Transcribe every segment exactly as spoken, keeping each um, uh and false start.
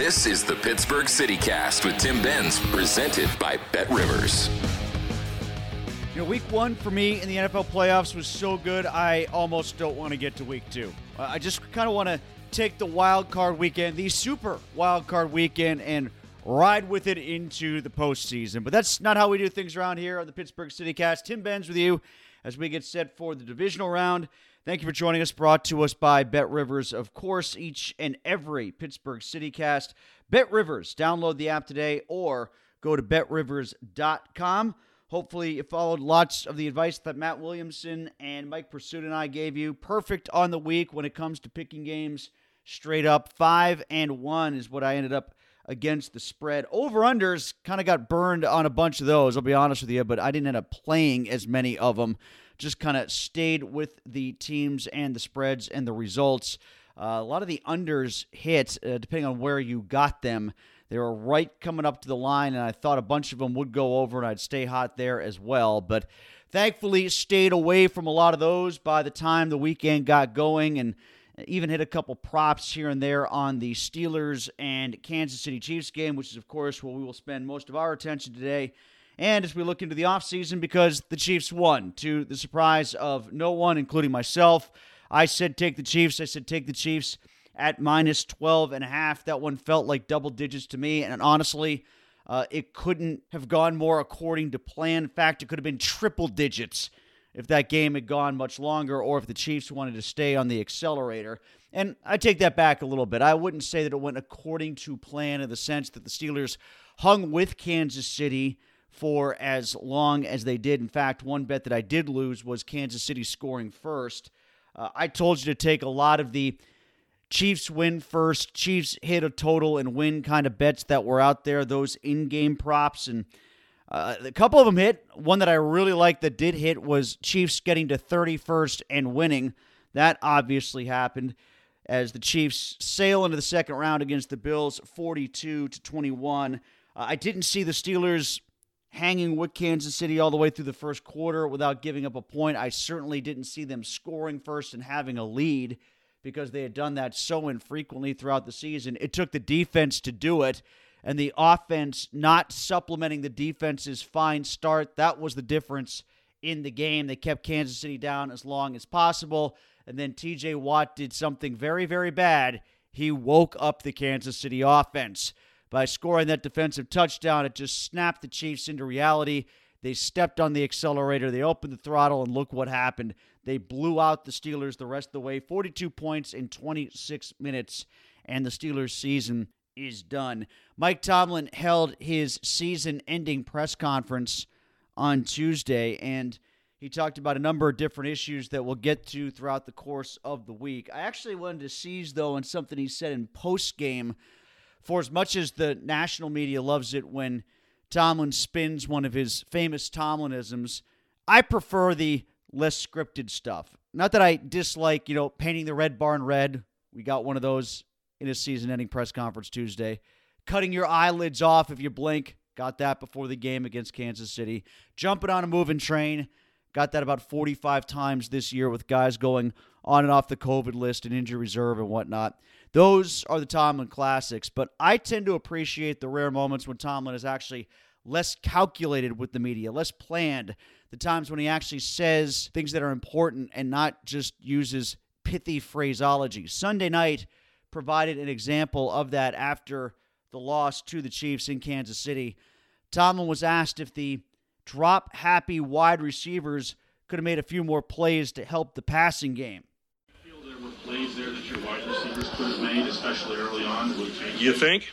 This is the Pittsburgh CityCast with Tim Benz, presented by BetRivers. You know, week one for me in the N F L playoffs was so good, I almost don't want to get to week two. Uh, I just kind of want to take the wild card weekend, the super wild card weekend, and ride with it into the postseason. But that's not how we do things around here on the Pittsburgh CityCast. Tim Benz with you as we get set for the divisional round. Thank you for joining us, brought to us by BetRivers, of course, each and every Pittsburgh CityCast. BetRivers, download the app today or go to bet rivers dot com. Hopefully you followed lots of the advice that Matt Williamson and Mike Pursuit and I gave you. Perfect on the week when it comes to picking games straight up. Five and one is what I ended up against the spread. Over-unders kind of got burned on a bunch of those, I'll be honest with you, but I didn't end up playing as many of them. Just kind of stayed with the teams and the spreads and the results. Uh, a lot of the unders hit, uh, depending on where you got them. They were right coming up to the line, and I thought a bunch of them would go over, and I'd stay hot there as well. But thankfully, stayed away from a lot of those by the time the weekend got going, and even hit a couple props here and there on the Steelers and Kansas City Chiefs game, which is, of course, where we will spend most of our attention today. And as we look into the offseason, because the Chiefs won, to the surprise of no one, including myself. I said take the Chiefs. I said take the Chiefs at minus twelve and a half. That one felt like double digits to me, and honestly, uh, it couldn't have gone more according to plan. In fact, it could have been triple digits if that game had gone much longer, or if the Chiefs wanted to stay on the accelerator. And I take that back a little bit. I wouldn't say that it went according to plan in the sense that the Steelers hung with Kansas City for as long as they did. In fact, one bet that I did lose was Kansas City scoring first. Uh, I told you to take a lot of the Chiefs win first, Chiefs hit a total and win kind of bets that were out there, those in-game props, and uh, a couple of them hit. One that I really liked that did hit was Chiefs getting to thirty-first and winning. That obviously happened as the Chiefs sail into the second round against the Bills, forty-two to twenty-one. Uh, I didn't see the Steelers hanging with Kansas City all the way through the first quarter without giving up a point. I certainly didn't see them scoring first and having a lead, because they had done that so infrequently throughout the season. It took the defense to do it, and the offense not supplementing the defense's fine start. That was the difference in the game. They kept Kansas City down as long as possible, and then T J Watt did something very, very bad. He woke up the Kansas City offense by scoring that defensive touchdown. It just snapped the Chiefs into reality. They stepped on the accelerator. They opened the throttle, and look what happened. They blew out the Steelers the rest of the way, forty-two points in twenty-six minutes, and the Steelers' season is done. Mike Tomlin held his season-ending press conference on Tuesday, and he talked about a number of different issues that we'll get to throughout the course of the week. I actually wanted to seize, though, on something he said in post-game. For as much as the national media loves it when Tomlin spins one of his famous Tomlinisms, I prefer the less scripted stuff. Not that I dislike, you know, painting the red barn red. We got one of those in his season-ending press conference Tuesday. Cutting your eyelids off if you blink. Got that before the game against Kansas City. Jumping on a moving train. Got that about forty-five times this year with guys going on and off the COVID list and injury reserve and whatnot. Those are the Tomlin classics, but I tend to appreciate the rare moments when Tomlin is actually less calculated with the media, less planned, the times when he actually says things that are important and not just uses pithy phraseology. Sunday night provided an example of that after the loss to the Chiefs in Kansas City. Tomlin was asked if the drop-happy wide receivers could have made a few more plays to help the passing game. There were plays there that your wide receivers could have made, especially early on. You think?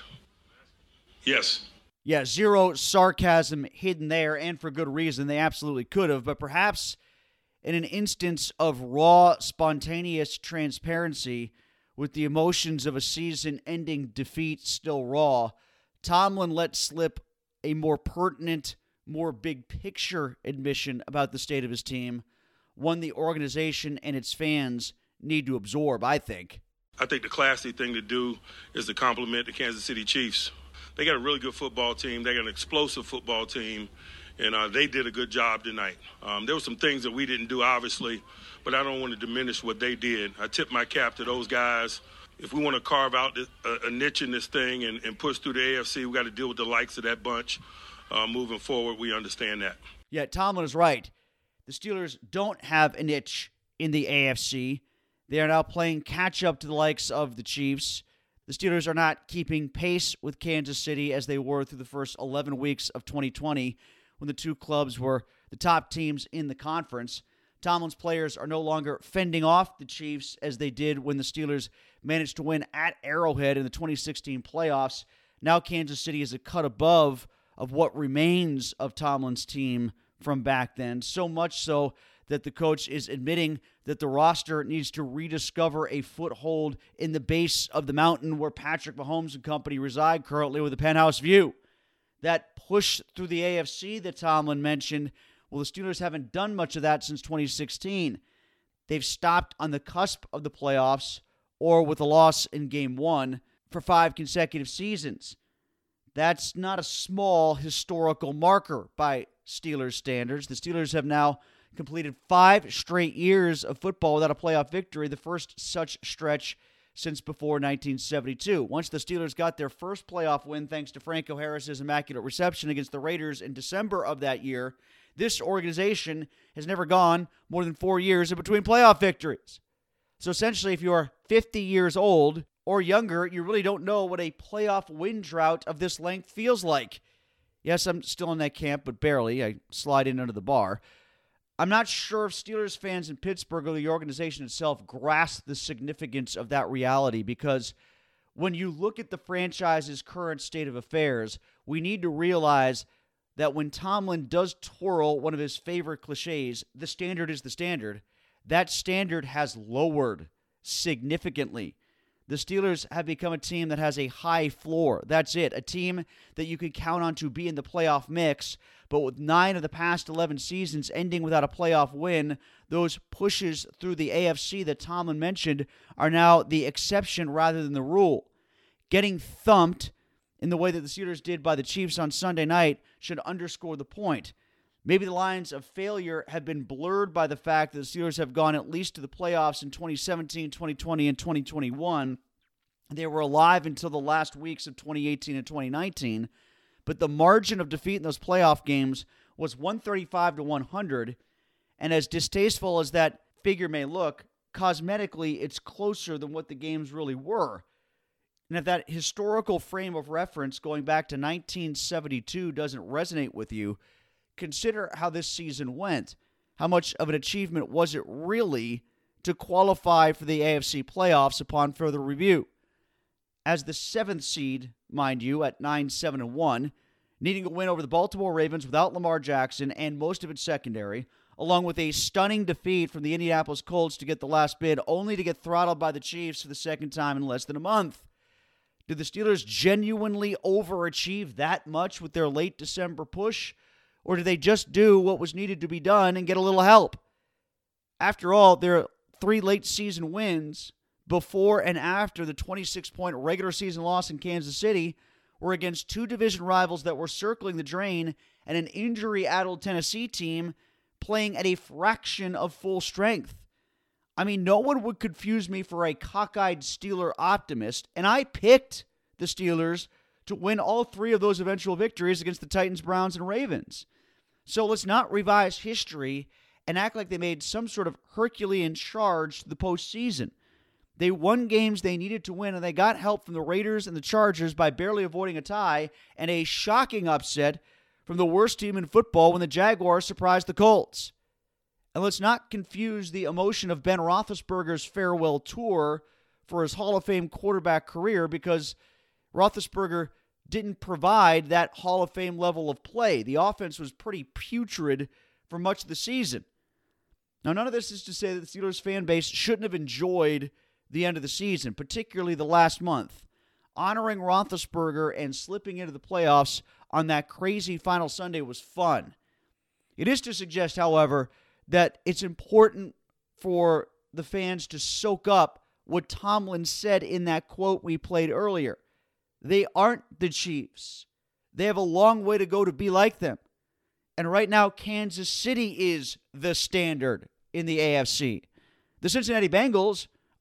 Yes. Yeah, zero sarcasm hidden there, and for good reason. They absolutely could have, but perhaps in an instance of raw, spontaneous transparency with the emotions of a season-ending defeat still raw, Tomlin let slip a more pertinent, more big-picture admission about the state of his team, one the organization and its fans need to absorb, I think. I think the classy thing to do is to compliment the Kansas City Chiefs. They got a really good football team. They got an explosive football team, and uh, they did a good job tonight. Um, there were some things that we didn't do, obviously, but I don't want to diminish what they did. I tip my cap to those guys. if we want to carve out this, a, a niche in this thing and, and push through the A F C, we got to deal with the likes of that bunch uh, moving forward. We understand that. Yeah, Tomlin is right. The Steelers don't have a niche in the A F C. They are now playing catch-up to the likes of the Chiefs. The Steelers are not keeping pace with Kansas City as they were through the first eleven weeks of twenty twenty when the two clubs were the top teams in the conference. Tomlin's players are no longer fending off the Chiefs as they did when the Steelers managed to win at Arrowhead in the twenty sixteen playoffs. Now Kansas City is a cut above of what remains of Tomlin's team from back then, so much so that the coach is admitting that the roster needs to rediscover a foothold in the base of the mountain where Patrick Mahomes and company reside currently with a penthouse view. That push through the A F C that Tomlin mentioned, well, the Steelers haven't done much of that since twenty sixteen. They've stopped on the cusp of the playoffs or with a loss in game one for five consecutive seasons. That's not a small historical marker by Steelers standards. The Steelers have now completed five straight years of football without a playoff victory, the first such stretch since before nineteen seventy-two. Once the Steelers got their first playoff win thanks to Franco Harris's immaculate reception against the Raiders in December of that year, this organization has never gone more than four years in between playoff victories. So essentially, if you're fifty years old or younger, you really don't know what a playoff win drought of this length feels like. Yes, I'm still in that camp, but barely. I slide in under the bar. I'm not sure if Steelers fans in Pittsburgh or the organization itself grasp the significance of that reality, because when you look at the franchise's current state of affairs, we need to realize that when Tomlin does twirl one of his favorite cliches, the standard is the standard, that standard has lowered significantly. The Steelers have become a team that has a high floor. That's it. A team that you can count on to be in the playoff mix. But with nine of the past eleven seasons ending without a playoff win, those pushes through the A F C that Tomlin mentioned are now the exception rather than the rule. Getting thumped in the way that the Steelers did by the Chiefs on Sunday night should underscore the point. Maybe the lines of failure have been blurred by the fact that the Steelers have gone at least to the playoffs in twenty seventeen, twenty twenty, and twenty twenty-one. They were alive until the last weeks of twenty eighteen and twenty nineteen, but the margin of defeat in those playoff games was one thirty-five to one hundred, and as distasteful as that figure may look, cosmetically it's closer than what the games really were. And if that historical frame of reference going back to nineteen seventy-two doesn't resonate with you, consider how this season went. How much of an achievement was it really to qualify for the A F C playoffs upon further review? As the seventh seed, mind you, at nine seven and one, needing a win over the Baltimore Ravens without Lamar Jackson and most of its secondary, along with a stunning defeat from the Indianapolis Colts to get the last bid, only to get throttled by the Chiefs for the second time in less than a month. Did the Steelers genuinely overachieve that much with their late December push? Or did they just do what was needed to be done and get a little help? After all, their three late season wins before and after the twenty-six point regular season loss in Kansas City were against two division rivals that were circling the drain and an injury-addled Tennessee team playing at a fraction of full strength. I mean, no one would confuse me for a cockeyed Steeler optimist, and I picked the Steelers to win all three of those eventual victories against the Titans, Browns, and Ravens. So let's not revise history and act like they made some sort of Herculean charge to the postseason. They won games they needed to win, and they got help from the Raiders and the Chargers by barely avoiding a tie, and a shocking upset from the worst team in football when the Jaguars surprised the Colts. And let's not confuse the emotion of Ben Roethlisberger's farewell tour for his Hall of Fame quarterback career, because Roethlisberger didn't provide that Hall of Fame level of play. The offense was pretty putrid for much of the season. Now, none of this is to say that the Steelers fan base shouldn't have enjoyed the end of the season, particularly the last month. Honoring Roethlisberger and slipping into the playoffs on that crazy final Sunday was fun. It is to suggest, however, that it's important for the fans to soak up what Tomlin said in that quote we played earlier. They aren't the Chiefs. They have a long way to go to be like them. And right now, Kansas City is the standard in the A F C. The Cincinnati Bengals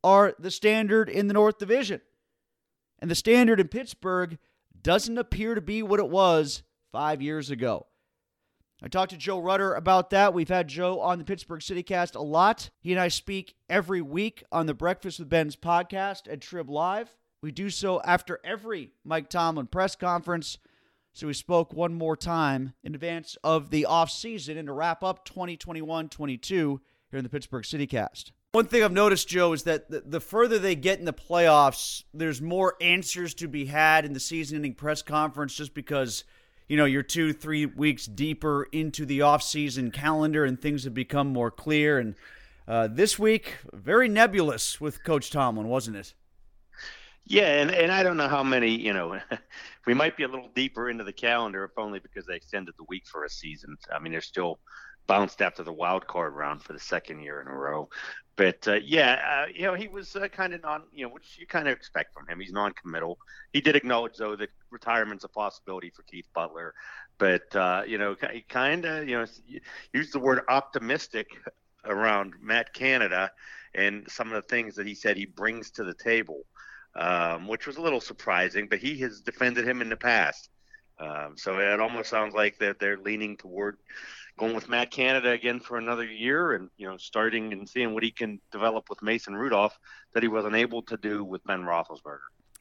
are the standard in the North Division. And the standard in Pittsburgh doesn't appear to be what it was five years ago. I talked to Joe Rutter about that. We've had Joe on the Pittsburgh CityCast a lot. He and I speak every week on the Breakfast with Ben's podcast at Trib Live. We do so after every Mike Tomlin press conference. So we spoke one more time in advance of the offseason and to wrap up twenty twenty-one twenty-two here in the Pittsburgh CityCast. One thing I've noticed, Joe, is that the, the further they get in the playoffs, there's more answers to be had in the season-ending press conference just because, you know, you're two, three weeks deeper into the offseason calendar and things have become more clear. And uh, this week, very nebulous with Coach Tomlin, wasn't it? Yeah, and, and I don't know how many, you know, we might be a little deeper into the calendar, if only because they extended the week for a season. I mean, they're still bounced after the wild card round for the second year in a row. But, uh, yeah, uh, you know, he was uh, kind of non, you know, which you kind of expect from him. He's non-committal. He did acknowledge, though, that retirement's a possibility for Keith Butler. But, uh, you know, he kind of, you know, used the word optimistic around Matt Canada and some of the things that he said he brings to the table, um, which was a little surprising. But he has defended him in the past. Um, so it almost sounds like that they're leaning toward going with Matt Canada again for another year and, you know, starting and seeing what he can develop with Mason Rudolph that he wasn't able to do with Ben Roethlisberger.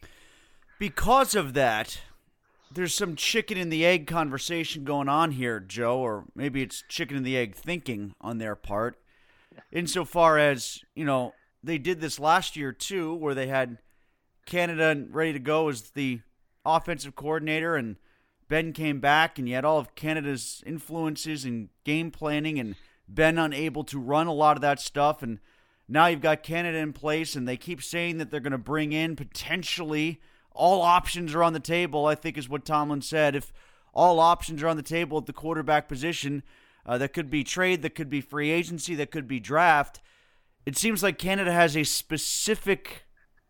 Because of that, there's some chicken and the egg conversation going on here, Joe, or maybe it's chicken and the egg thinking on their part. Insofar as, you know, they did this last year too, where they had Canada ready to go as the offensive coordinator and Ben came back, and you had all of Canada's influences and game planning, and Ben unable to run a lot of that stuff. And now you've got Canada in place, and they keep saying that they're going to bring in potentially all options are on the table, I think is what Tomlin said. If all options are on the table at the quarterback position, uh, that could be trade, that could be free agency, that could be draft. It seems like Canada has a specific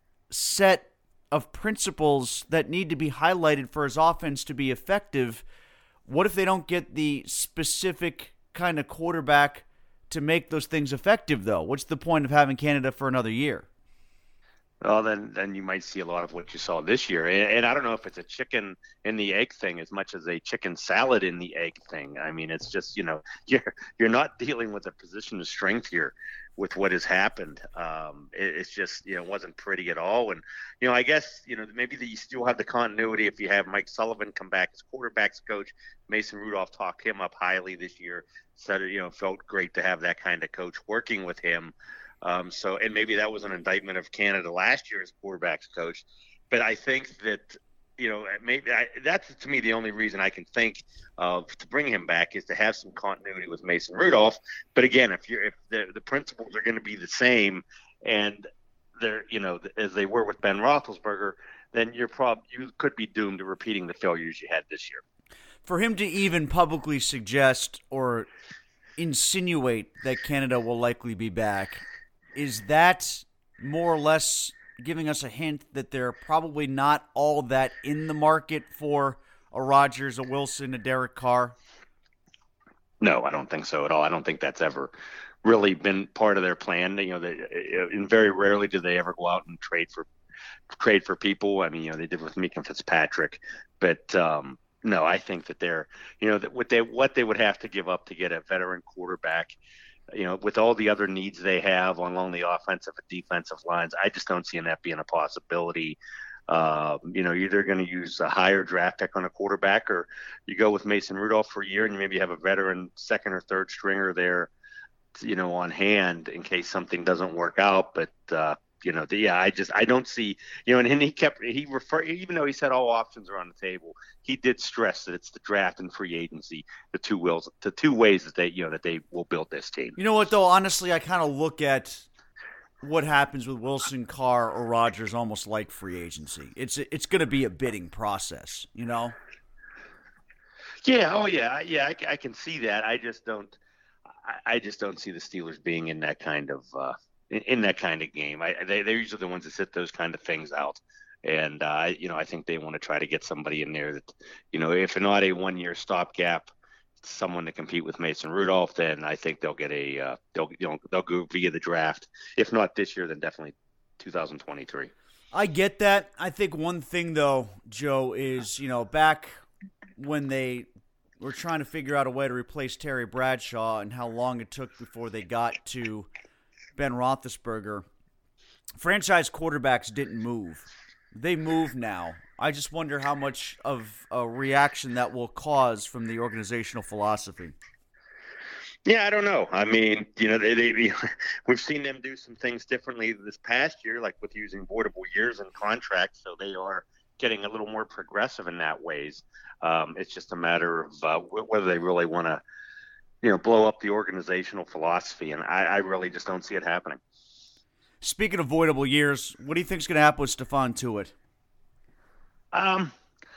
set of principles that need to be highlighted for his offense to be effective. What if they don't get the specific kind of quarterback to make those things effective, though? What's the point of having Canada for another year? Well, then then you might see a lot of what you saw this year. And, and I don't know if it's a chicken in the egg thing as much as a chicken salad in the egg thing. I mean, it's just, you know, you're you're not dealing with a position of strength here with what has happened. Um, it, it's just, you know, it wasn't pretty at all. And, you know, I guess, you know, maybe that you still have the continuity if you have Mike Sullivan come back as quarterback's coach. Mason Rudolph talked him up highly this year, said, you know, felt great to have that kind of coach working with him. Um, so, and maybe that was an indictment of Canada last year as quarterback's coach. But I think that, you know, maybe I, that's to me the only reason I can think of to bring him back is to have some continuity with Mason Rudolph. But again, if you're if the the principles are going to be the same and they're, you know, as they were with Ben Roethlisberger, then you're prob you could be doomed to repeating the failures you had this year. For him to even publicly suggest or insinuate that Canada will likely be back, is that more or less giving us a hint that they're probably not all that in the market for a Rodgers, a Wilson, a Derek Carr? No, I don't think so at all. I don't think that's ever really been part of their plan. You know, they, and very rarely do they ever go out and trade for trade for people. I mean, you know, they did with Mika Fitzpatrick, but um, no, I think that they're, you know, that what they what they would have to give up to get a veteran quarterback, you know, with all the other needs they have along the offensive and defensive lines, I just don't see that being a possibility. Uh, you know, you're either going to use a higher draft pick on a quarterback, or you go with Mason Rudolph for a year and you maybe have a veteran second or third stringer there, you know, on hand in case something doesn't work out. But, uh, you know, the, yeah, I just, I don't see, you know, and, and he kept, he referred, even though he said all options are on the table, he did stress that it's the draft and free agency, the two wills, the two ways that they, you know, that they will build this team. You know what, though, honestly, I kind of look at what happens with Wilson, Carr, or Rodgers almost like free agency. It's, it's going to be a bidding process, you know? Yeah. Oh yeah. Yeah. I, I can see that. I just don't, I, I just don't see the Steelers being in that kind of, uh, In, in that kind of game. I, they, they're usually the ones that sit those kind of things out. And, uh, you know, I think they want to try to get somebody in there that, you know, if not a one-year stopgap, someone to compete with Mason Rudolph, then I think they'll get a, uh, they'll, you know, they'll go via the draft. If not this year, then definitely two thousand twenty-three. I get that. I think one thing, though, Joe, is, you know, back when they were trying to figure out a way to replace Terry Bradshaw and how long it took before they got to Ben Roethlisberger, franchise quarterbacks didn't move. They move now. I just wonder how much of a reaction that will cause from the organizational philosophy. Yeah, I don't know. I mean, you know, they, they, we've seen them do some things differently this past year, like with using voidable years in contracts, so they are getting a little more progressive in that ways. Um, it's just a matter of uh, whether they really want to, you know, blow up the organizational philosophy, and I, I really just don't see it happening. Speaking of voidable years, what do you think is going to happen with Stephon Tuitt? Um,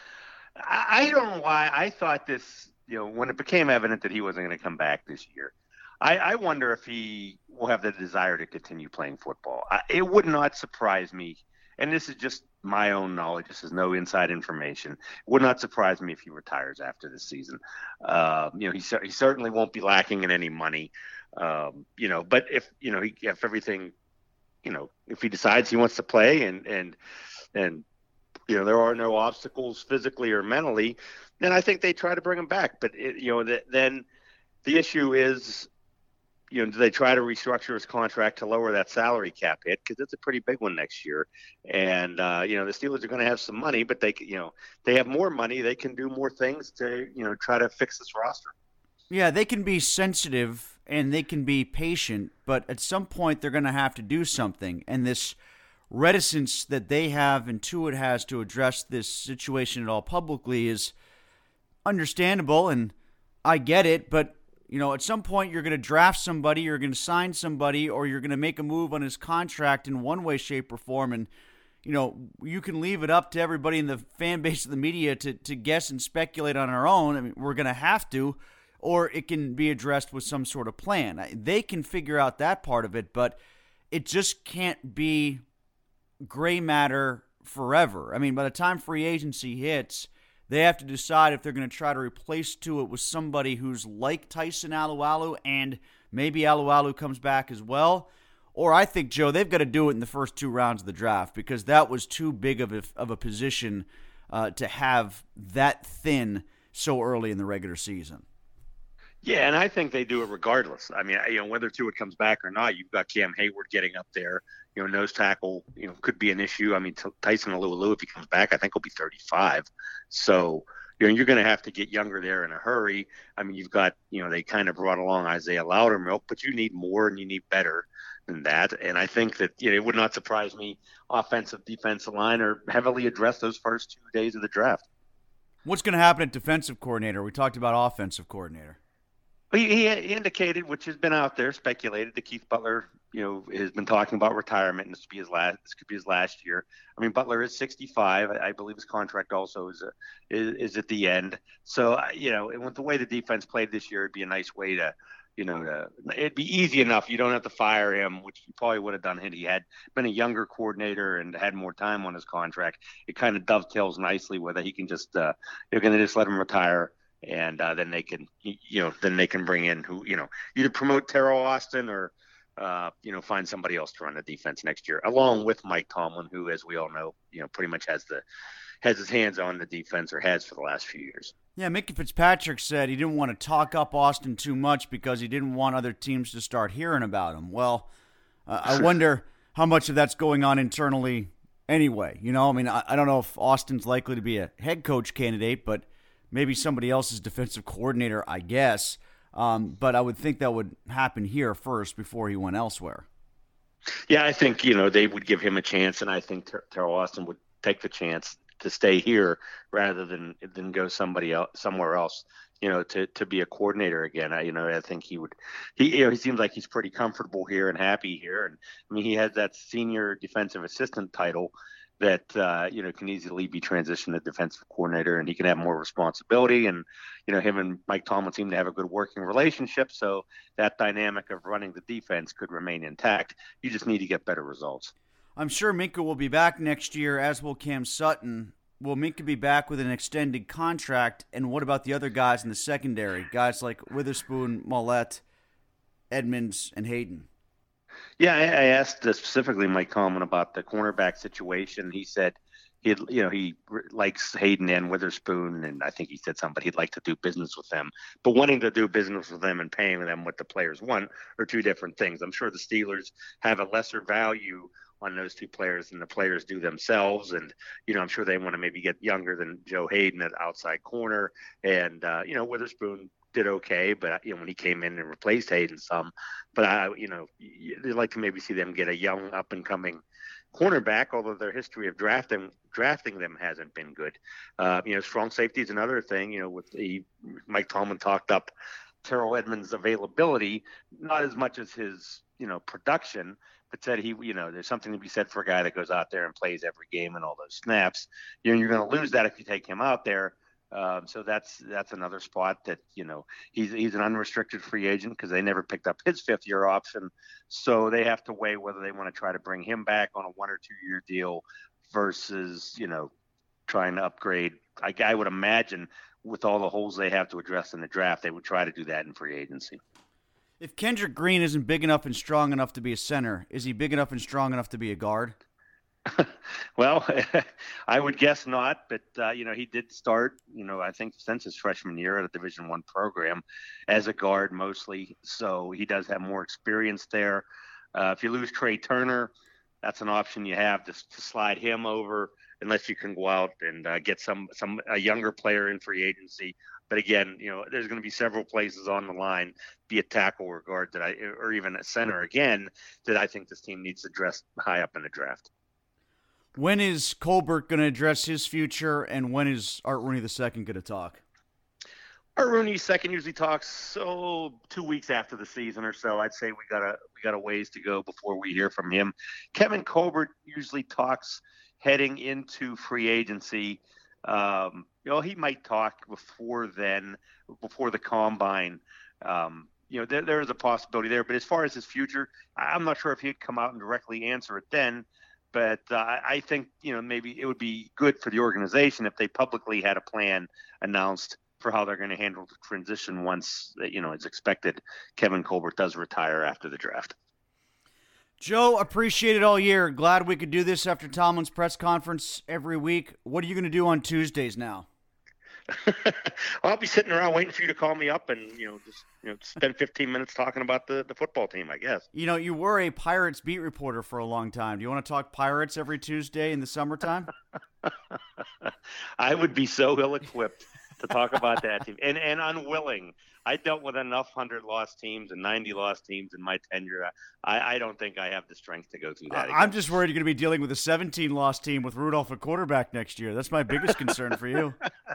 I, I don't know why I thought this. You know, when it became evident that he wasn't going to come back this year, I, I wonder if he will have the desire to continue playing football. I, it would not surprise me, and this is just my own knowledge. This is no inside information. It would not surprise me if he retires after this season. Uh, you know, he, he certainly won't be lacking in any money. Um, you know, but if you know, he, if everything, you know, if he decides he wants to play and and and you know, there are no obstacles physically or mentally, then I think they try to bring him back. But, it, you know, the, then the issue is, you know, do they try to restructure his contract to lower that salary cap hit? Because it's a pretty big one next year. And, uh, you know, the Steelers are going to have some money, but they, you know, they have more money. They can do more things to, you know, try to fix this roster. Yeah, they can be sensitive and they can be patient, but at some point they're going to have to do something. And this reticence that they have and Tuitt has to address this situation at all publicly is understandable, and I get it, but you know, at some point you're going to draft somebody, you're going to sign somebody, or you're going to make a move on his contract in one way, shape, or form, and you know, you can leave it up to everybody in the fan base of the media to, to guess and speculate on our own. I mean, we're going to have to, or it can be addressed with some sort of plan. They can figure out that part of it, but it just can't be gray matter forever. I mean, by the time free agency hits, they have to decide if they're going to try to replace Tuitt with somebody who's like Tyson Alualu, and maybe Alualu comes back as well. Or I think, Joe, they've got to do it in the first two rounds of the draft, because that was too big of a, of a position uh, to have that thin so early in the regular season. Yeah, and I think they do it regardless. I mean, you know, whether Tuitt comes back or not, you've got Cam Hayward getting up there. You know, nose tackle, you know, could be an issue. I mean, Tyson Alualu, if he comes back, I think he'll be thirty-five. So, you know, you're going to have to get younger there in a hurry. I mean, you've got, you know, they kind of brought along Isaiah Loudermilk, but you need more and you need better than that. And I think that, you know, it would not surprise me offensive, defensive line are heavily addressed those first two days of the draft. What's going to happen at defensive coordinator? We talked about offensive coordinator. He, he indicated, which has been out there, speculated that Keith Butler, you know, has been talking about retirement, and this could be his last. This could be his last year. I mean, Butler is sixty-five. I, I believe his contract also is, a, is is at the end. So, you know, and with the way the defense played this year, it'd be a nice way to, you know, to, it'd be easy enough. You don't have to fire him, which you probably would have done had he had been a younger coordinator and had more time on his contract. It kind of dovetails nicely whether he can just, uh, you're going to just let him retire. And uh, then they can, you know, then they can bring in who, you know, either promote Terrell Austin or, uh, you know, find somebody else to run the defense next year, along with Mike Tomlin, who, as we all know, you know, pretty much has the has his hands on the defense, or has for the last few years. Yeah, Mickey Fitzpatrick said he didn't want to talk up Austin too much because he didn't want other teams to start hearing about him. Well, uh, I wonder how much of that's going on internally anyway. You know, I mean, I, I don't know if Austin's likely to be a head coach candidate, but maybe somebody else's defensive coordinator, I guess. Um, but I would think that would happen here first before he went elsewhere. Yeah, I think, you know, they would give him a chance, and I think Ter- Terrell Austin would take the chance to stay here rather than than go somebody else somewhere else, you know, to, to be a coordinator again. I, you know, I think he would. He, you know, he seems like he's pretty comfortable here and happy here. And I mean, he has that senior defensive assistant title that, uh, you know, can easily be transitioned to defensive coordinator, and he can have more responsibility. And, you know, him and Mike Tomlin seem to have a good working relationship. So that dynamic of running the defense could remain intact. You just need to get better results. I'm sure Minkah will be back next year, as will Cam Sutton. Will Minkah be back with an extended contract? And what about the other guys in the secondary? Guys like Witherspoon, Mollett, Edmonds, and Hayden. Yeah, I, I asked uh, specifically Mike Tomlin about the cornerback situation. He said he, you know, he likes Hayden and Witherspoon, and I think he said something, but he'd like to do business with them. But wanting to do business with them and paying them what the players want are two different things. I'm sure the Steelers have a lesser value on those two players than the players do themselves, and you know, I'm sure they want to maybe get younger than Joe Hayden at outside corner, and uh, you know, Witherspoon did okay, but you know, when he came in and replaced Hayden some, but I, you know, they'd like to maybe see them get a young up and coming cornerback, although their history of drafting drafting them hasn't been good. Uh, you know, strong safety is another thing. You know, with the Mike Tomlin talked up Terrell Edmonds' availability, not as much as his, you know, production, but said he, you know, there's something to be said for a guy that goes out there and plays every game and all those snaps. You know, you're going to lose that if you take him out there. Um, so that's that's another spot that, you know, he's he's an unrestricted free agent because they never picked up his fifth year option. So they have to weigh whether they want to try to bring him back on a one or two year deal versus, you know, trying to upgrade. I, I would imagine with all the holes they have to address in the draft, they would try to do that in free agency. If Kendrick Green isn't big enough and strong enough to be a center, is he big enough and strong enough to be a guard? Well, I would guess not, but uh, you know, he did start, you know, I think since his freshman year at a Division One program as a guard mostly, so he does have more experience there. Uh, if you lose Trey Turner, that's an option you have to, to slide him over, unless you can go out and uh, get some some a younger player in free agency. But again, you know, there's going to be several places on the line, be it tackle or guard that I, or even a center again, that I think this team needs to address high up in the draft. When is Colbert going to address his future, and when is Art Rooney the second going to talk? Art Rooney second usually talks so two weeks after the season or so. I'd say we got a we got a ways to go before we hear from him. Kevin Colbert usually talks heading into free agency. Um, you know, he might talk before then, before the combine. Um, you know, there, there is a possibility there. But as far as his future, I'm not sure if he'd come out and directly answer it then. But uh, I think, you know, maybe it would be good for the organization if they publicly had a plan announced for how they're going to handle the transition once, you know, it's expected Kevin Colbert does retire after the draft. Joe, appreciate it all year. Glad we could do this after Tomlin's press conference every week. What are you going to do on Tuesdays now? I'll be sitting around waiting for you to call me up and, you know, just you know spend fifteen minutes talking about the, the football team, I guess. You know, you were a Pirates beat reporter for a long time. Do you want to talk Pirates every Tuesday in the summertime? I would be so ill-equipped to talk about that team and, and unwilling. I dealt with enough hundred-loss teams and ninety-loss teams in my tenure. I, I don't think I have the strength to go through that. Uh, I'm just worried you're going to be dealing with a seventeen-loss team with Rudolph at quarterback next year. That's my biggest concern for you.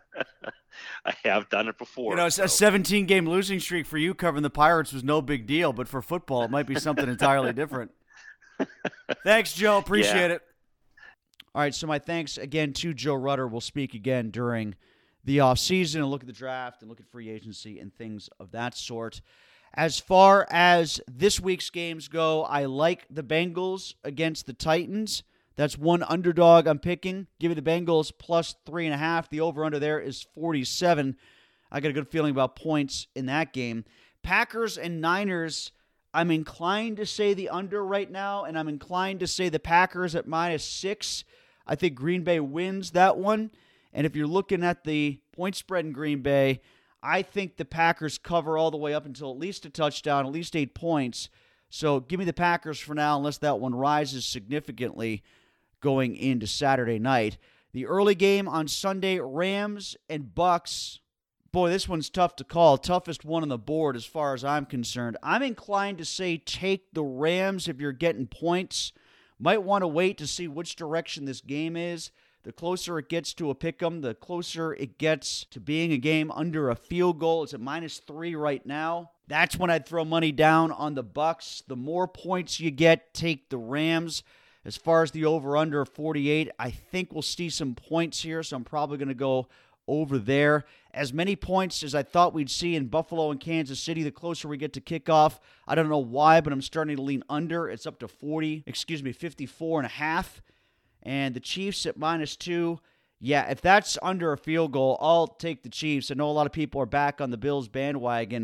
I have done it before. You know, so. a seventeen-game losing streak for you covering the Pirates was no big deal, but for football, it might be something entirely different. Thanks, Joe. Appreciate yeah. it. All right, so my thanks again to Joe Rutter. We'll speak again during the offseason and look at the draft and look at free agency and things of that sort. As far as this week's games go, I like the Bengals against the Titans. That's one underdog I'm picking. Give me the Bengals plus three and a half. The over-under there is forty-seven. I got a good feeling about points in that game. Packers and Niners, I'm inclined to say the under right now, and I'm inclined to say the Packers at minus six. I think Green Bay wins that one. And if you're looking at the point spread in Green Bay, I think the Packers cover all the way up until at least a touchdown, at least eight points. So give me the Packers for now, unless that one rises significantly going into Saturday night. The early game on Sunday, Rams and Bucks. Boy, this one's tough to call. Toughest one on the board as far as I'm concerned. I'm inclined to say take the Rams if you're getting points. Might want to wait to see which direction this game is. The closer it gets to a pick'em, the closer it gets to being a game under a field goal. It's at minus three right now. That's when I'd throw money down on the Bucks. The more points you get, take the Rams. As far as the over-under forty-eight, I think we'll see some points here, so I'm probably going to go over there. As many points as I thought we'd see in Buffalo and Kansas City, the closer we get to kickoff. I don't know why, but I'm starting to lean under. It's up to forty, excuse me, fifty-four and a half. And the Chiefs at minus two. Yeah, if that's under a field goal, I'll take the Chiefs. I know a lot of people are back on the Bills bandwagon.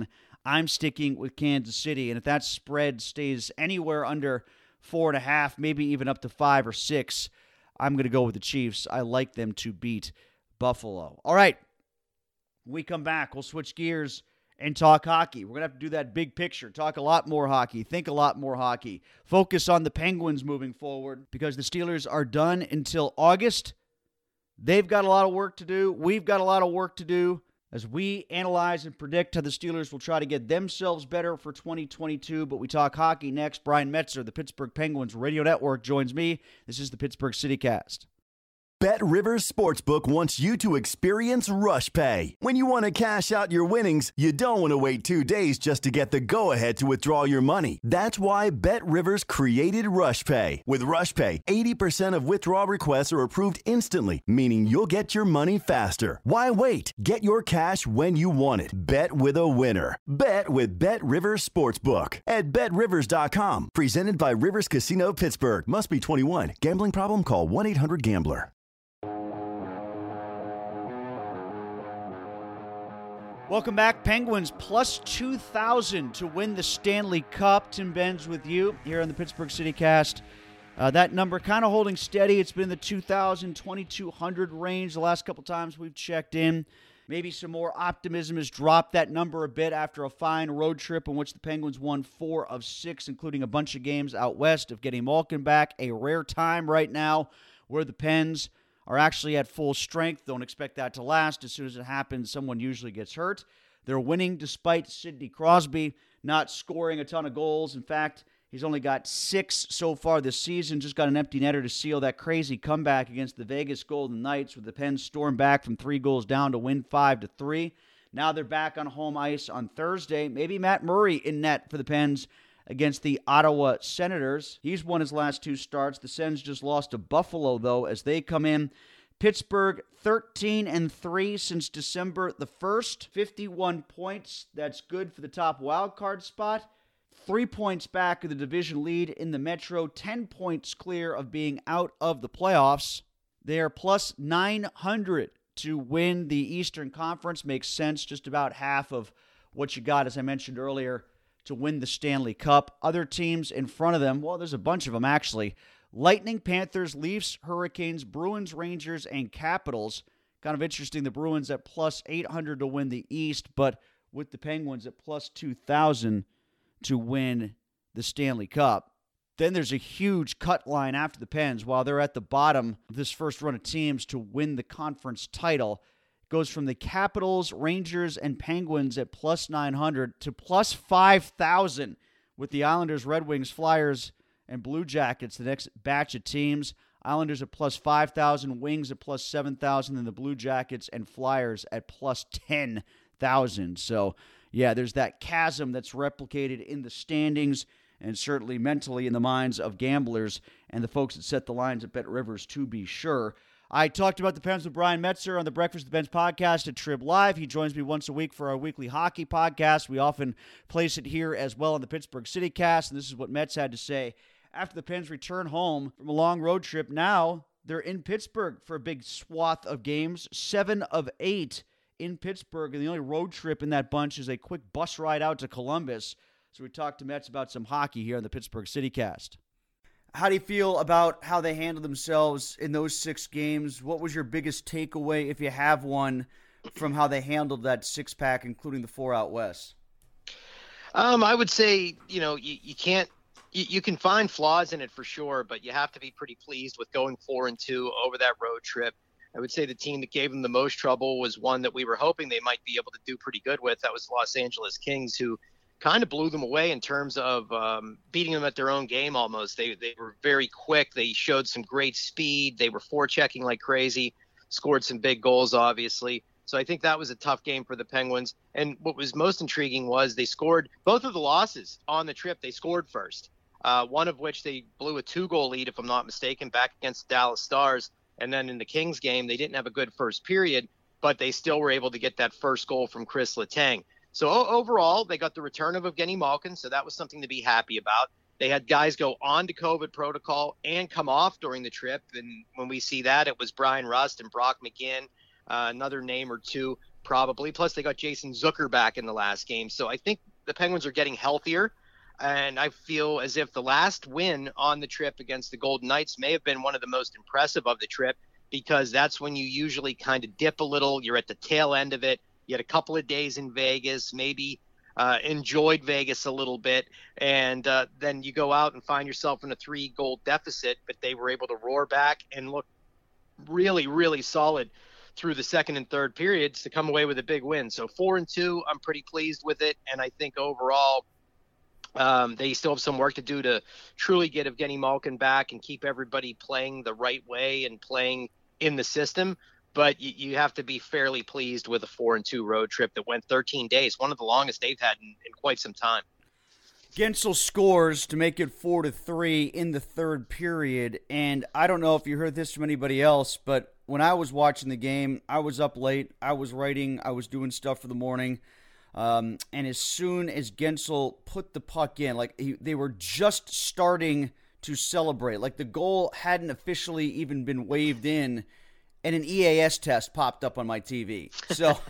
I'm sticking with Kansas City. And if that spread stays anywhere under four and a half, maybe even up to five or six, I'm going to go with the Chiefs. I like them to beat Buffalo. All right. When we come back, we'll switch gears and talk hockey. We're going to have to do that big picture, talk a lot more hockey, think a lot more hockey, focus on the Penguins moving forward because the Steelers are done until August. They've got a lot of work to do. We've got a lot of work to do as we analyze and predict how the Steelers will try to get themselves better for twenty twenty-two. But we talk hockey next. Brian Metzer, the Pittsburgh Penguins Radio Network, joins me. This is the Pittsburgh CityCast. BetRivers Sportsbook wants you to experience Rush Pay. When you want to cash out your winnings, you don't want to wait two days just to get the go-ahead to withdraw your money. That's why BetRivers created Rush Pay. With Rush Pay, eighty percent of withdrawal requests are approved instantly, meaning you'll get your money faster. Why wait? Get your cash when you want it. Bet with a winner. Bet with BetRivers Sportsbook at bet rivers dot com. Presented by Rivers Casino Pittsburgh. Must be twenty-one. Gambling problem? Call one eight hundred gambler. Welcome back. Penguins plus two thousand to win the Stanley Cup. Tim Benz with you here on the Pittsburgh CityCast. Uh, that number kind of holding steady. It's been in the two thousand, twenty-two hundred range the last couple times we've checked in. Maybe some more optimism has dropped that number a bit after a fine road trip in which the Penguins won four of six, including a bunch of games out west of getting Malkin back. A rare time right now where the Pens are actually at full strength. Don't expect that to last. As soon as it happens, someone usually gets hurt. They're winning despite Sidney Crosby not scoring a ton of goals. In fact, he's only got six so far this season. Just got an empty netter to seal that crazy comeback against the Vegas Golden Knights with the Pens stormed back from three goals down to win five to three. Now they're back on home ice on Thursday. Maybe Matt Murray in net for the Pens against the Ottawa Senators. He's won his last two starts. The Sens just lost to Buffalo, though, as they come in. Pittsburgh, thirteen and three since December the first. fifty-one points. That's good for the top wild card spot. Three points back of the division lead in the Metro. Ten points clear of being out of the playoffs. They are plus nine hundred to win the Eastern Conference. Makes sense. Just about half of what you got, as I mentioned earlier, to win the Stanley Cup. Other teams in front of them, well, there's a bunch of them actually. Lightning, Panthers, Leafs, Hurricanes, Bruins, Rangers, and Capitals. Kind of interesting, the Bruins at plus eight hundred to win the East, but with the Penguins at plus two thousand to win the Stanley Cup. Then there's a huge cut line after the Pens while they're at the bottom of this first run of teams to win the conference title. Goes from the Capitals, Rangers, and Penguins at plus nine hundred to plus five thousand with the Islanders, Red Wings, Flyers, and Blue Jackets, the next batch of teams. Islanders at plus five thousand, Wings at plus seven thousand, and the Blue Jackets and Flyers at plus ten thousand. So, yeah, there's that chasm that's replicated in the standings and certainly mentally in the minds of gamblers and the folks that set the lines at BetRivers, to be sure. I talked about the Pens with Brian Metzer on the Breakfast with the Benz podcast at Trib Live. He joins me once a week for our weekly hockey podcast. We often place it here as well on the Pittsburgh CityCast, and this is what Metz had to say after the Pens return home from a long road trip. Now they're in Pittsburgh for a big swath of games, seven of eight in Pittsburgh, and the only road trip in that bunch is a quick bus ride out to Columbus. So we talked to Metz about some hockey here on the Pittsburgh CityCast. How do you feel about how they handled themselves in those six games? What was your biggest takeaway, if you have one, from how they handled that six-pack, including the four out west? Um, I would say, you know, you, you can't you, you can find flaws in it for sure, but you have to be pretty pleased with going four and two over that road trip. I would say the team that gave them the most trouble was one that we were hoping they might be able to do pretty good with. That was the Los Angeles Kings, who kind of blew them away in terms of um, beating them at their own game almost. They they were very quick. They showed some great speed. They were forechecking like crazy, scored some big goals, obviously. So I think that was a tough game for the Penguins. And what was most intriguing was they scored both of the losses on the trip. They scored first, uh, one of which they blew a two-goal lead, if I'm not mistaken, back against the Dallas Stars. And then in the Kings game, they didn't have a good first period, but they still were able to get that first goal from Chris Letang. So overall, they got the return of Evgeny Malkin, so that was something to be happy about. They had guys go on to COVID protocol and come off during the trip, and when we see that, it was Brian Rust and Brock McGinn, uh, another name or two probably. Plus, they got Jason Zucker back in the last game. So I think the Penguins are getting healthier. And I feel as if the last win on the trip against the Golden Knights may have been one of the most impressive of the trip, because that's when you usually kind of dip a little. You're at the tail end of it. You had a couple of days in Vegas, maybe uh, enjoyed Vegas a little bit, and uh, then you go out and find yourself in a three-goal deficit, but they were able to roar back and look really, really solid through the second and third periods to come away with a big win. So four and two, I'm pretty pleased with it, and I think overall um, they still have some work to do to truly get Evgeny Malkin back and keep everybody playing the right way and playing in the system. But you, you have to be fairly pleased with a four and two road trip that went thirteen days, one of the longest they've had in, in quite some time. Guentzel scores to make it four to three in the third period, and I don't know if you heard this from anybody else, but when I was watching the game, I was up late, I was writing, I was doing stuff for the morning, um, and as soon as Guentzel put the puck in, like he, they were just starting to celebrate, like the goal hadn't officially even been waved in, and an E A S test popped up on my T V. So,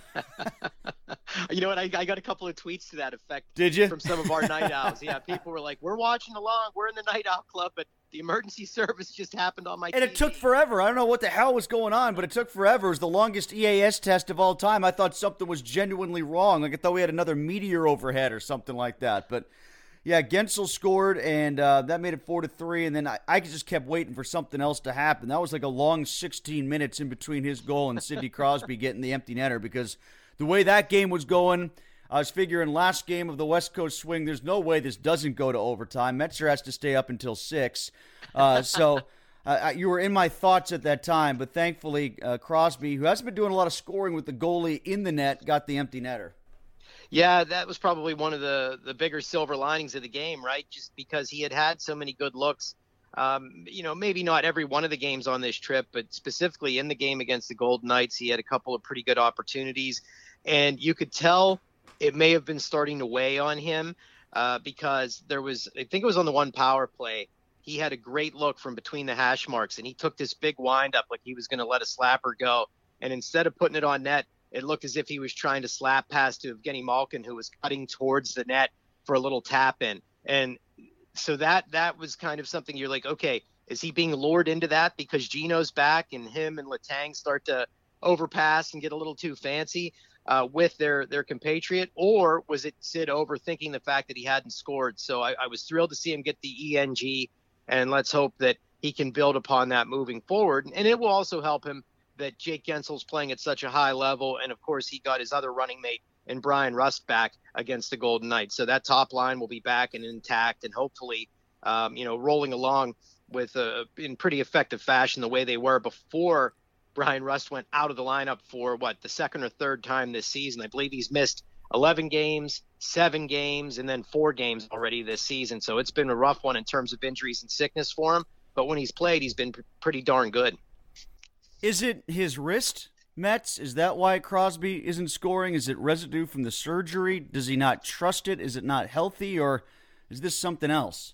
you know what? I, I got a couple of tweets to that effect. Did you? From some of our night owls. Yeah, people were like, "We're watching along. We're in the night owl club, but the emergency service just happened on my and T V." And it took forever. I don't know what the hell was going on, but it took forever. It was the longest E A S test of all time. I thought something was genuinely wrong. Like I thought we had another meteor overhead or something like that. But yeah, Guentzel scored, and uh, that made it four to three. And then I, I just kept waiting for something else to happen. That was like a long sixteen minutes in between his goal and Sidney Crosby getting the empty netter, because the way that game was going, I was figuring last game of the West Coast swing, there's no way this doesn't go to overtime. Metzer has to stay up until six. Uh, so uh, you were in my thoughts at that time, but thankfully uh, Crosby, who hasn't been doing a lot of scoring with the goalie in the net, got the empty netter. Yeah, that was probably one of the, the bigger silver linings of the game, right? Just because he had had so many good looks. Um, you know, maybe not every one of the games on this trip, but specifically in the game against the Golden Knights, he had a couple of pretty good opportunities. And you could tell it may have been starting to weigh on him uh, because there was, I think it was on the one power play, he had a great look from between the hash marks, and he took this big windup like he was going to let a slapper go. And instead of putting it on net, it looked as if he was trying to slap pass to Evgeny Malkin, who was cutting towards the net for a little tap in. And so that that was kind of something you're like, okay, is he being lured into that because Gino's back and him and Letang start to overpass and get a little too fancy uh, with their, their compatriot? Or was it Sid overthinking the fact that he hadn't scored? So I, I was thrilled to see him get the E N G, and let's hope that he can build upon that moving forward. And it will also help him that Jake Guentzel's playing at such a high level. And of course he got his other running mate in Brian Rust back against the Golden Knights. So that top line will be back and intact, and hopefully, um, you know, rolling along with uh, in pretty effective fashion the way they were before Brian Rust went out of the lineup for what, the second or third time this season. I believe he's missed eleven games, seven games, and then four games already this season. So it's been a rough one in terms of injuries and sickness for him. But when he's played, he's been p- pretty darn good. Is it his wrist, Mets? Is that why Crosby isn't scoring? Is it residue from the surgery? Does he not trust it? Is it not healthy? Or is this something else?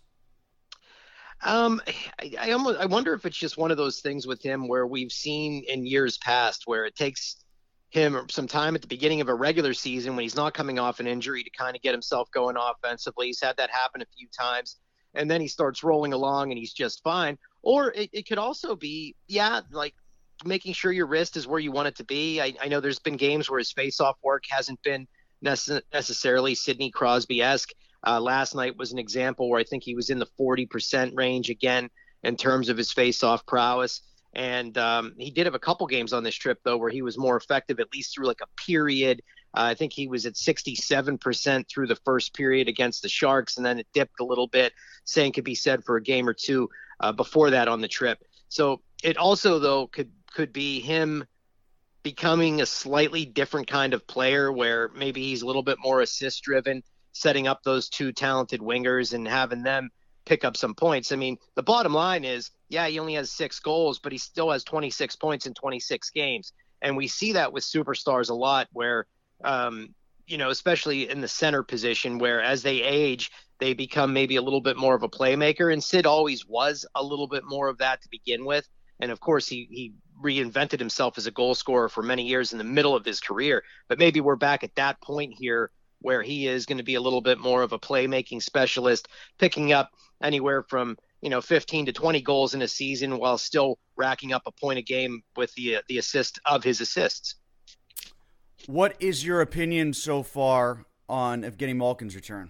Um, I, I almost I wonder if it's just one of those things with him where we've seen in years past where it takes him some time at the beginning of a regular season when he's not coming off an injury to kind of get himself going offensively. He's had that happen a few times, and then he starts rolling along and he's just fine. Or it, it could also be, yeah, like making sure your wrist is where you want it to be. I, I know there's been games where his face-off work hasn't been nece- necessarily Sidney Crosby-esque. Uh, last night was an example where I think he was in the forty percent range again in terms of his face-off prowess. And um, he did have a couple games on this trip, though, where he was more effective, at least through like a period. Uh, I think he was at sixty-seven percent through the first period against the Sharks, and then it dipped a little bit. Same could be said for a game or two uh, before that on the trip. So it also, though, could could be him becoming a slightly different kind of player where maybe he's a little bit more assist-driven, setting up those two talented wingers and having them pick up some points. I mean, the bottom line is, yeah, he only has six goals, but he still has twenty-six points in twenty-six games. And we see that with superstars a lot where, um, you know, especially in the center position, where as they age, they become maybe a little bit more of a playmaker. And Sid always was a little bit more of that to begin with. And of course, he, he reinvented himself as a goal scorer for many years in the middle of his career. But maybe we're back at that point here where he is going to be a little bit more of a playmaking specialist, picking up anywhere from, you know, fifteen to twenty goals in a season while still racking up a point a game with the, uh, the assist of his assists. What is your opinion so far on Evgeny Malkin's return?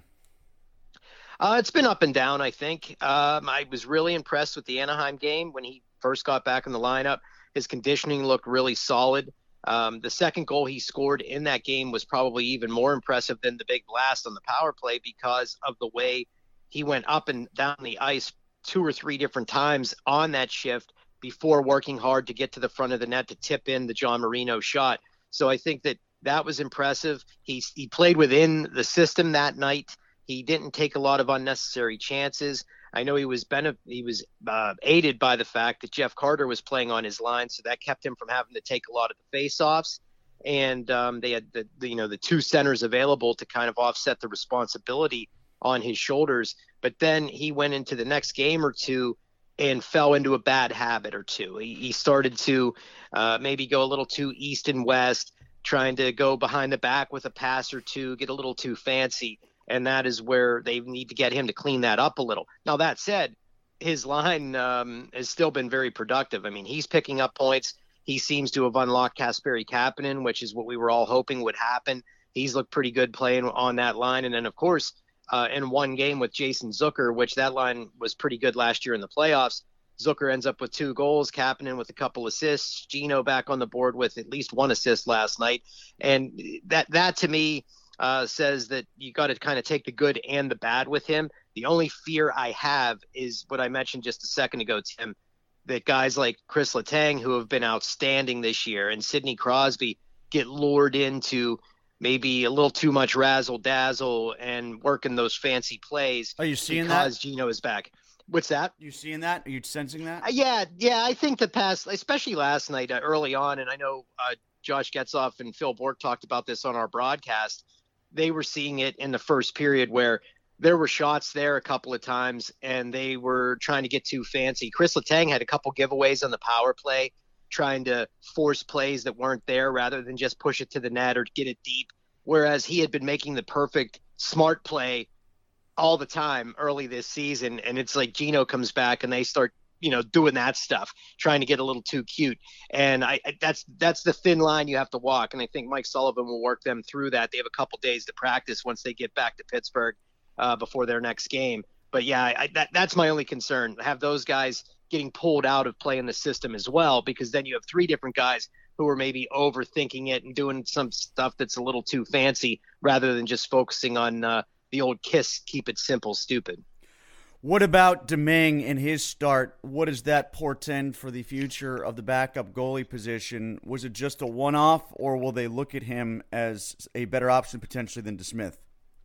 Uh, it's been up and down, I think. Um, I was really impressed with the Anaheim game when he first got back in the lineup. His conditioning looked really solid. Um, the second goal he scored in that game was probably even more impressive than the big blast on the power play because of the way he went up and down the ice two or three different times on that shift before working hard to get to the front of the net to tip in the John Marino shot. So I think that that was impressive. He, he played within the system that night. He didn't take a lot of unnecessary chances. I know he was benef- he was uh, aided by the fact that Jeff Carter was playing on his line, so that kept him from having to take a lot of the faceoffs. And um, they had the, the you know the two centers available to kind of offset the responsibility on his shoulders. But then he went into the next game or two and fell into a bad habit or two. He, he started to uh, maybe go a little too east and west, trying to go behind the back with a pass or two, get a little too fancy. And that is where they need to get him to clean that up a little. Now, that said, his line um, has still been very productive. I mean, he's picking up points. He seems to have unlocked Kasperi Kapanen, which is what we were all hoping would happen. He's looked pretty good playing on that line. And then, of course, uh, in one game with Jason Zucker, which that line was pretty good last year in the playoffs, Zucker ends up with two goals, Kapanen with a couple assists, Gino back on the board with at least one assist last night. And that, that to me, Uh, says that you got to kind of take the good and the bad with him. The only fear I have is what I mentioned just a second ago, Tim, that guys like Chris Letang, who have been outstanding this year, and Sidney Crosby get lured into maybe a little too much razzle dazzle and working those fancy plays. Are you seeing because that? Gino is back. What's that? You seeing that? Are you sensing that? Uh, yeah, yeah. I think the past, especially last night uh, early on, and I know uh, Josh Getzoff and Phil Bork talked about this on our broadcast. They were seeing it in the first period where there were shots there a couple of times and they were trying to get too fancy. Chris Letang had a couple giveaways on the power play, trying to force plays that weren't there rather than just push it to the net or get it deep. Whereas he had been making the perfect smart play all the time early this season. And it's like Gino comes back and they start, you know, doing that stuff, trying to get a little too cute. And I, I that's that's the thin line you have to walk. And I think Mike Sullivan will work them through that. They have a couple days to practice once they get back to Pittsburgh uh, before their next game. But yeah, I, that that's my only concern. Have those guys getting pulled out of playing the system as well, because then you have three different guys who are maybe overthinking it and doing some stuff that's a little too fancy rather than just focusing on uh, the old KISS, keep it simple, stupid. What about Domingue and his start? What does that portend for the future of the backup goalie position? Was it just a one-off, or will they look at him as a better option potentially than DeSmith?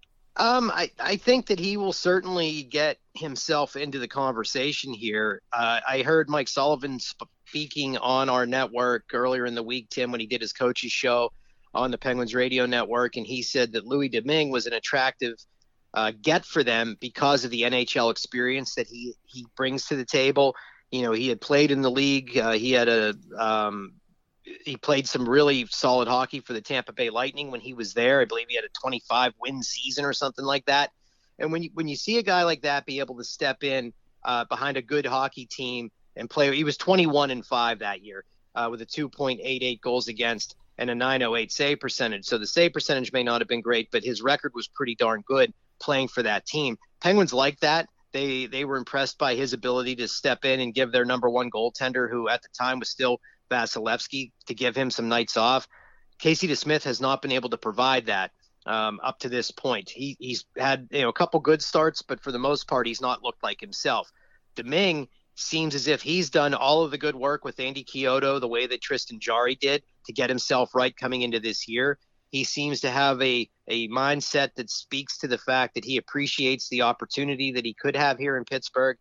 Um, I, I think that he will certainly get himself into the conversation here. Uh, I heard Mike Sullivan speaking on our network earlier in the week, Tim, when he did his coach's show on the Penguins radio network, and he said that Louis Domingue was an attractive Uh, get for them because of the N H L experience that he he brings to the table. You know, he had played in the league. Uh, he had a um, he played some really solid hockey for the Tampa Bay Lightning when he was there. I believe he had a twenty-five win season or something like that. And when you when you see a guy like that be able to step in uh, behind a good hockey team and play, he was twenty-one and five that year uh, with a two point eight eight goals against and a nine oh eight save percentage. So the save percentage may not have been great, but his record was pretty darn good playing for that team. Penguins like that. They they were impressed by his ability to step in and give their number one goaltender, who at the time was still Vasilevsky, to give him some nights off. Casey DeSmith has not been able to provide that um, up to this point. He he's had you know a couple good starts, but for the most part, he's not looked like himself. Domingue seems as if he's done all of the good work with Andy Chiodo, the way that Tristan Jarry did, to get himself right coming into this year. He seems to have a, a mindset that speaks to the fact that he appreciates the opportunity that he could have here in Pittsburgh.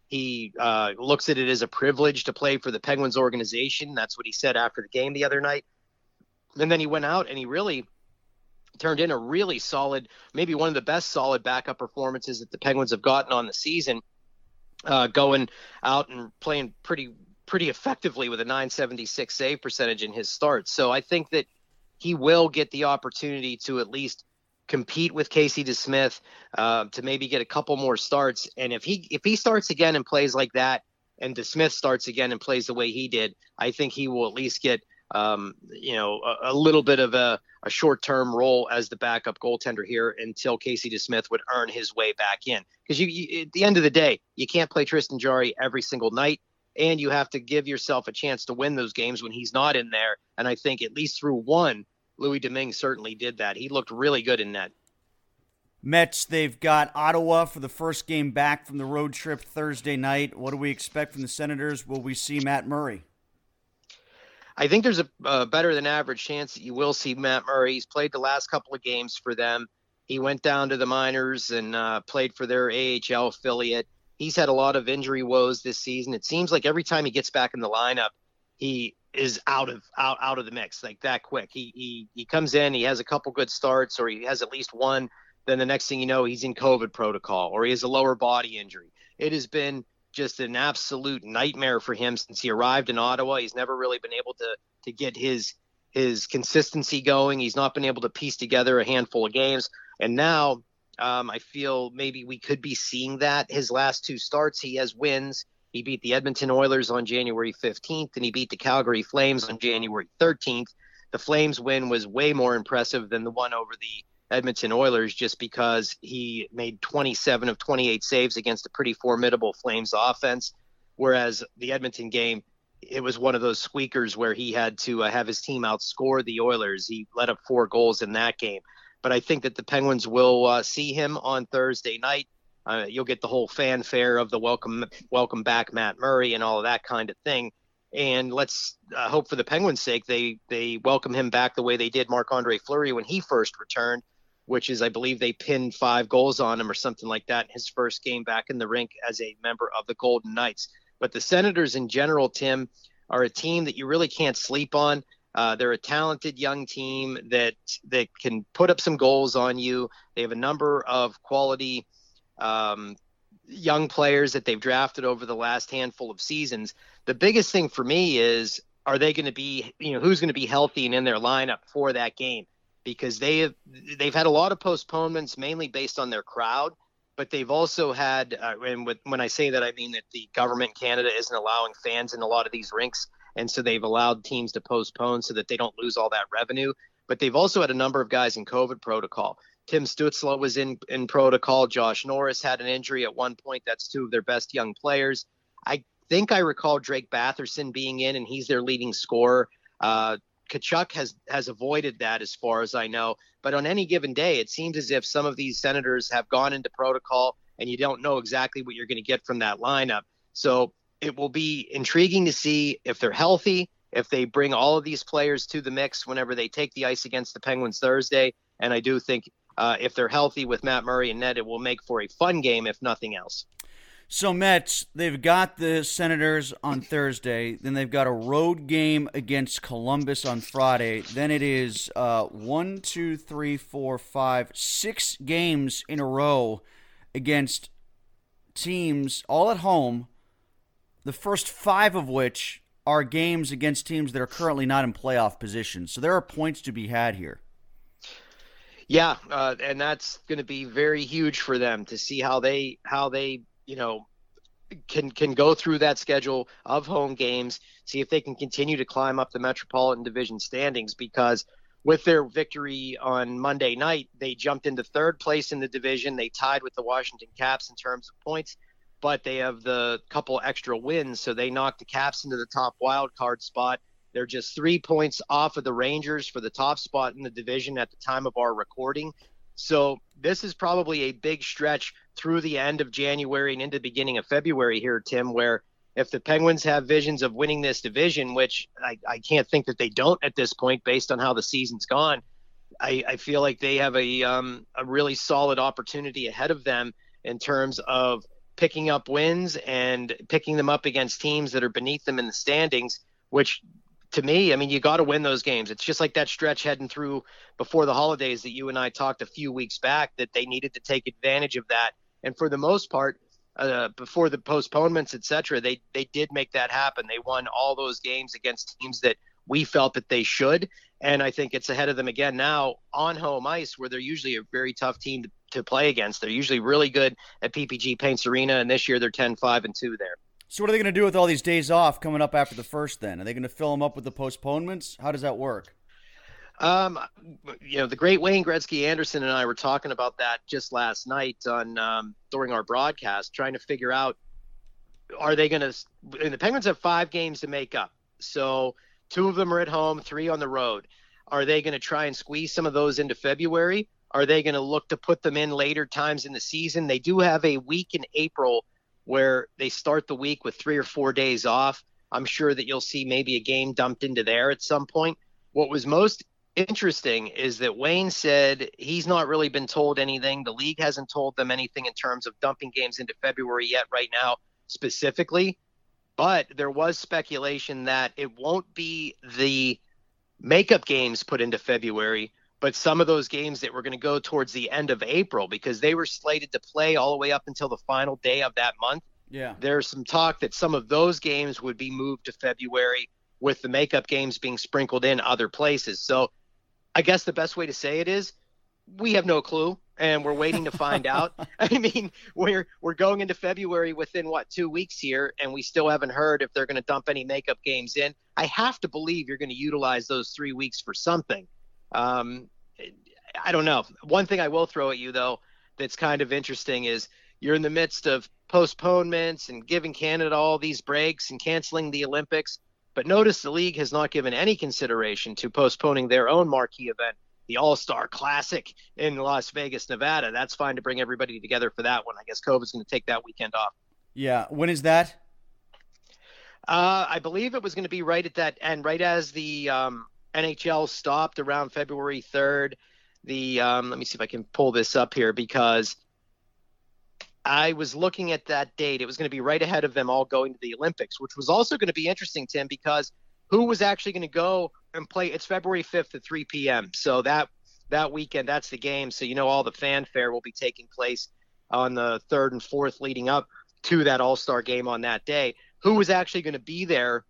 He uh, looks at it as a privilege to play for the Penguins organization. That's what he said after the game the other night. And then he went out and he really turned in a really solid, maybe one of the best solid backup performances that the Penguins have gotten on the season, uh, going out and playing pretty pretty effectively with a nine seventy-six save percentage in his start. So I think that he will get the opportunity to at least compete with Casey DeSmith uh, to maybe get a couple more starts. And if he if he starts again and plays like that, and DeSmith starts again and plays the way he did, I think he will at least get um, you know a, a little bit of a, a short-term role as the backup goaltender here until Casey DeSmith would earn his way back in. Because you, you, at the end of the day, you can't play Tristan Jarry every single night, and you have to give yourself a chance to win those games when he's not in there. And I think at least through one, Louis Domingue certainly did that. He looked really good in that. Mets, they've got Ottawa for the first game back from the road trip Thursday night. What do we expect from the Senators? Will we see Matt Murray? I think there's a uh, better than average chance that you will see Matt Murray. He's played the last couple of games for them. He went down to the minors and uh, played for their A H L affiliate. He's had a lot of injury woes this season. It seems like every time he gets back in the lineup, he is out of out, out of the mix like that quick. He, he he comes in, he has a couple good starts, or he has at least one. Then the next thing you know, he's in COVID protocol, or he has a lower body injury. It has been just an absolute nightmare for him since he arrived in Ottawa. He's never really been able to to get his his consistency going. He's not been able to piece together a handful of games. And now um, I feel maybe we could be seeing that. His last two starts, he has wins. He beat the Edmonton Oilers on January fifteenth, and he beat the Calgary Flames on January thirteenth. The Flames win was way more impressive than the one over the Edmonton Oilers, just because he made twenty-seven of twenty-eight saves against a pretty formidable Flames offense, whereas the Edmonton game, it was one of those squeakers where he had to uh, have his team outscore the Oilers. He let up four goals in that game. But I think that the Penguins will uh, see him on Thursday night. Uh, you'll get the whole fanfare of the welcome welcome back Matt Murray and all of that kind of thing. And let's uh, hope for the Penguins' sake they they welcome him back the way they did Marc-Andre Fleury when he first returned, which is, I believe, they pinned five goals on him or something like that in his first game back in the rink as a member of the Golden Knights. But the Senators in general, Tim, are a team that you really can't sleep on. Uh, they're a talented young team that that can put up some goals on you. They have a number of quality um, young players that they've drafted over the last handful of seasons. The biggest thing for me is, are they going to be, you know, who's going to be healthy and in their lineup for that game? Because they have, they've had a lot of postponements, mainly based on their crowd, but they've also had, uh, and with, when I say that, I mean that the government Canada isn't allowing fans in a lot of these rinks, and so they've allowed teams to postpone so that they don't lose all that revenue. But they've also had a number of guys in COVID protocol. Tim Stützle was in, in protocol. Josh Norris had an injury at one point. That's two of their best young players. I think I recall Drake Batherson being in, and he's their leading scorer. Uh, Tkachuk has has avoided that as far as I know. But on any given day, it seems as if some of these Senators have gone into protocol, and you don't know exactly what you're going to get from that lineup. So it will be intriguing to see if they're healthy, if they bring all of these players to the mix whenever they take the ice against the Penguins Thursday. And I do think uh, if they're healthy with Matt Murray and net, it will make for a fun game, if nothing else. So, Mets, they've got the Senators on Thursday. Then they've got a road game against Columbus on Friday. Then it is uh, one, two, three, four, five, six games in a row against teams all at home, the first five of which are games against teams that are currently not in playoff position. So there are points to be had here. Yeah, uh, and that's going to be very huge for them to see how they how they – you know, can can go through that schedule of home games, see if they can continue to climb up the Metropolitan Division standings, because with their victory on Monday night, they jumped into third place in the division. They tied with the Washington Caps in terms of points, but they have the couple extra wins, so they knocked the Caps into the top wild card spot. They're just three points off of the Rangers for the top spot in the division at the time of our recording. So this is probably a big stretch through the end of January and into the beginning of February here, Tim, where if the Penguins have visions of winning this division, which I, I can't think that they don't at this point based on how the season's gone, I, I feel like they have a um, a really solid opportunity ahead of them in terms of picking up wins and picking them up against teams that are beneath them in the standings, which – to me, I mean, you got to win those games. It's just like that stretch heading through before the holidays that you and I talked a few weeks back, that they needed to take advantage of that. And for the most part, uh, before the postponements, et cetera, they, they did make that happen. They won all those games against teams that we felt that they should. And I think it's ahead of them again now on home ice, where they're usually a very tough team to, to play against. They're usually really good at P P G Paints Arena, and this year they're ten five and two there. So what are they going to do with all these days off coming up after the first then? Are they going to fill them up with the postponements? How does that work? Um, you know, the great Wayne Gretzky Anderson and I were talking about that just last night on um, during our broadcast, trying to figure out, are they going to – and the Penguins have five games to make up. So two of them are at home, three on the road. Are they going to try and squeeze some of those into February? Are they going to look to put them in later times in the season? They do have a week in April where they start the week with three or four days off. I'm sure that you'll see maybe a game dumped into there at some point. What was most interesting is that Wayne said he's not really been told anything. The league hasn't told them anything in terms of dumping games into February yet right now specifically. But there was speculation that it won't be the makeup games put into February, but some of those games that were going to go towards the end of April, because they were slated to play all the way up until the final day of that month. Yeah. There's some talk that some of those games would be moved to February, with the makeup games being sprinkled in other places. So I guess the best way to say it is we have no clue, and we're waiting to find out. I mean, we're we're going into February within, what, two weeks here, and we still haven't heard if they're going to dump any makeup games in. I have to believe you're going to utilize those three weeks for something. Um, I don't know. One thing I will throw at you, though, that's kind of interesting is you're in the midst of postponements and giving Canada all these breaks and canceling the Olympics. But notice the league has not given any consideration to postponing their own marquee event, the All-Star Classic in Las Vegas, Nevada. That's fine to bring everybody together for that one. I guess COVID's going to take that weekend off. Yeah. When is that? Uh, I believe it was going to be right at that end, right as the um, N H L stopped around February third. The um, let me see if I can pull this up here, because I was looking at that date. It was going to be right ahead of them all going to the Olympics, which was also going to be interesting, Tim, because who was actually going to go and play? It's February fifth at three p.m. So that that weekend, that's the game. So, you know, all the fanfare will be taking place on the third and fourth leading up to that All-Star game on that day. Who was actually going to be there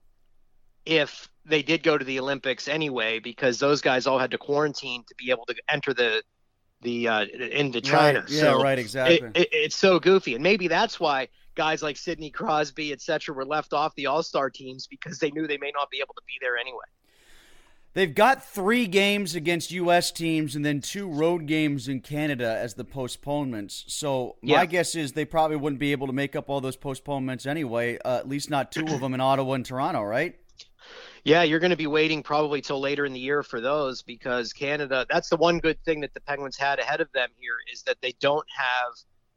if they did go to the Olympics anyway, because those guys all had to quarantine to be able to enter the the uh, into China. Right. Yeah, so right, exactly. It, it, it's so goofy. And maybe that's why guys like Sidney Crosby, et cetera, were left off the All-Star teams, because they knew they may not be able to be there anyway. They've got three games against U S teams and then two road games in Canada as the postponements. So my Yeah. guess is they probably wouldn't be able to make up all those postponements anyway, uh, at least not two of them in Ottawa and Toronto, right? Yeah, you're going to be waiting probably till later in the year for those, because Canada, that's the one good thing that the Penguins had ahead of them here, is that they don't have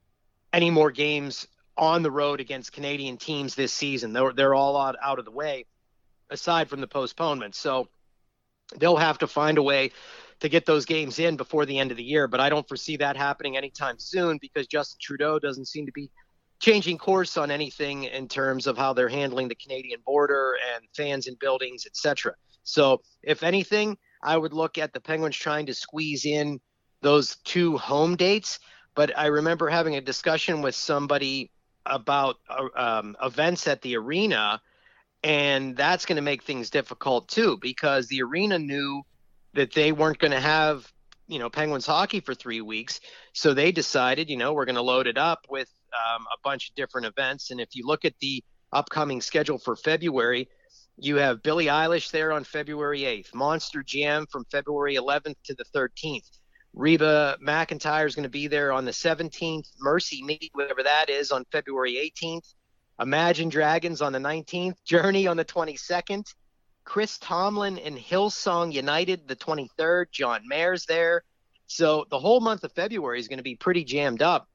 any more games on the road against Canadian teams this season. They're, they're all out, out of the way, aside from the postponement. So they'll have to find a way to get those games in before the end of the year. But I don't foresee that happening anytime soon, because Justin Trudeau doesn't seem to be changing course on anything in terms of how they're handling the Canadian border and fans in buildings, et cetera. So if anything, I would look at the Penguins trying to squeeze in those two home dates. But I remember having a discussion with somebody about uh, um, events at the arena, and that's going to make things difficult too, because the arena knew that they weren't going to have, you know, Penguins hockey for three weeks. So they decided, you know, we're going to load it up with um, a bunch of different events. And if you look at the upcoming schedule for February, you have Billie Eilish there on February eighth, Monster Jam from February eleventh to the thirteenth. Reba McEntire is going to be there on the seventeenth. Mercy Me, whatever that is, on February eighteenth. Imagine Dragons on the nineteenth. Journey on the twenty-second. Chris Tomlin and Hillsong United the twenty-third. John Mayer's there. So the whole month of February is going to be pretty jammed up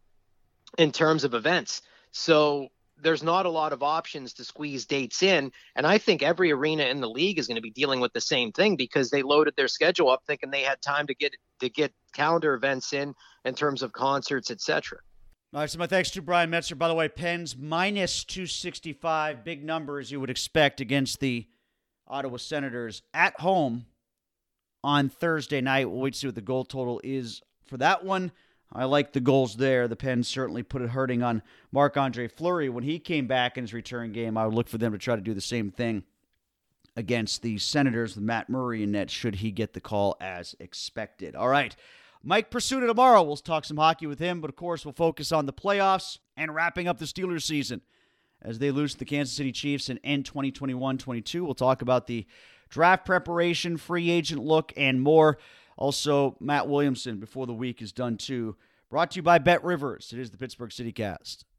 in terms of events. So there's not a lot of options to squeeze dates in. And I think every arena in the league is going to be dealing with the same thing, because they loaded their schedule up thinking they had time to get to get calendar events in in terms of concerts, et cetera. All right, so my thanks to Brian Metzer. By the way, Pens minus two sixty-five, big numbers you would expect against the Ottawa Senators at home on Thursday night. We'll wait to see what the goal total is for that one. I like the goals there. The Pens certainly put it hurting on Marc-Andre Fleury when he came back in his return game. I would look for them to try to do the same thing against the Senators with Matt Murray in net should he get the call as expected. All right, Mike Prisuta tomorrow. We'll talk some hockey with him, but of course we'll focus on the playoffs and wrapping up the Steelers season as they lose to the Kansas City Chiefs and end twenty twenty-one twenty-two. We'll talk about the draft preparation, free agent look, and more. Also, Matt Williamson before the week is done too. Brought to you by Bet Rivers. It is the Pittsburgh CityCast.